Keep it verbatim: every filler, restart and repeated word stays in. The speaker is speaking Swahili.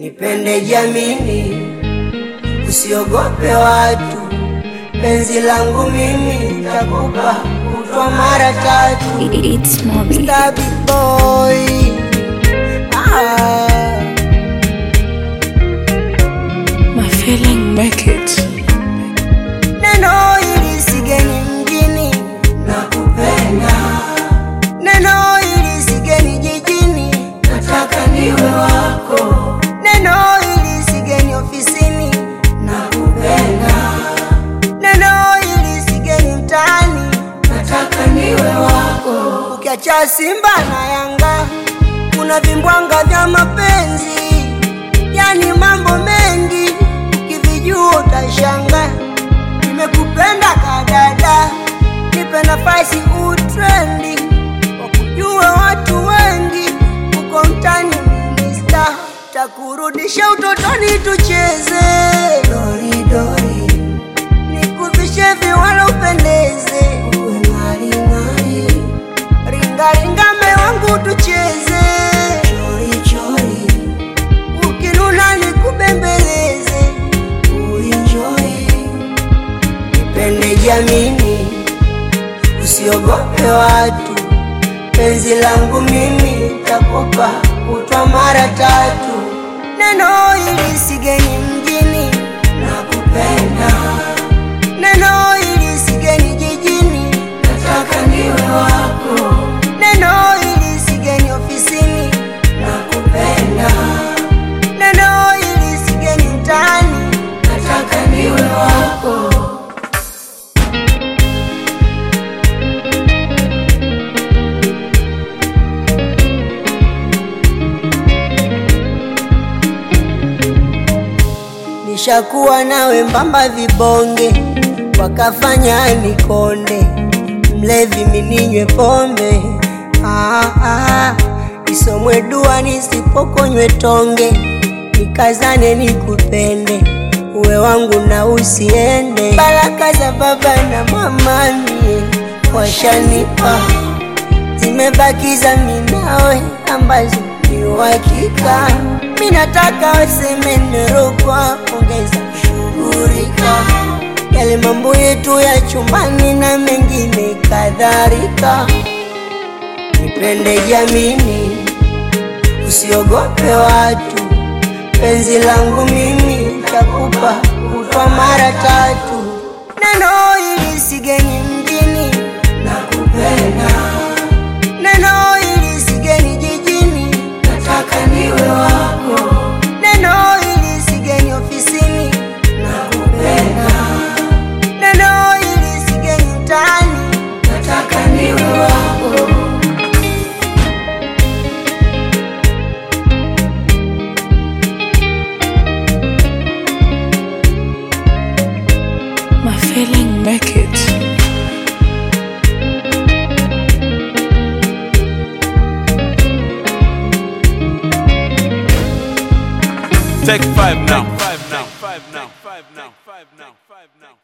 Nipende jamini, usiogope watu. Penzi langu mimi nitakupa kutwa mara tatu. It's Moby. Star big boy. Ah. My feeling make it. Neno hili sigeni mjini, nakupenda. Neno hili sigeni jijini, nataka niwe wako. Neno hili sigeni ofisini, nakupenda. Neno hili sigeni mtaani, nataka niwe wako. Ukiacha Simba na Yanga, kuna vimbwanga vya mapenzi, yani mambo mengi, ukivijua utashanga. Nimekupenda kadada, nipe nafasi utrendi, wakujue watu wengi, uko mtani minister. Takurudisha utotoni tucheze dori dori, nikuvishe viwala upendeze, uwe ngari ngari. Ringa ringa me wangu tucheze chori chori, ukinuna nikubembeleze, uenjoy. Nipende jamini, usiogope watu. Penzi langu mimi nitakupa kutwa mara tatu. Neno hili sigeni mjini, nakupenda. Neno hili sigeni jijini, nataka niwe wako. Neno hili sigeni ofisini, nakupenda. Neno hili sigeni mtaani, nataka niwe wako. Nishakuwa nawe mbamba vibonge, wakafanya nikonde. Mlevi mininywe pombe, ah, ah. Isomwe dua nisipokonywe tonge, nikazane nikupende, uwe wangu na usiende. Baraka za baba na mama mie washanipa, zimebakiza minawe ambazo ni uhakika. Minataka waseme nerokwa, ongeza shughurika. Yale mambo yetu ya chumbani na mengine kadhalika. Nipende jamini, usiogope watu. Penzi langu mimi nitakupa kutwa mara tatu. Neno hili sigeni mjini, nakupenda. Neno hili sigeni jijini, nataka niwe wako. Neno hili sigeni ofisini, nakupenda. Neno hili sigeni mtaani, nataka niwe wako. My feeling make it. Take five now.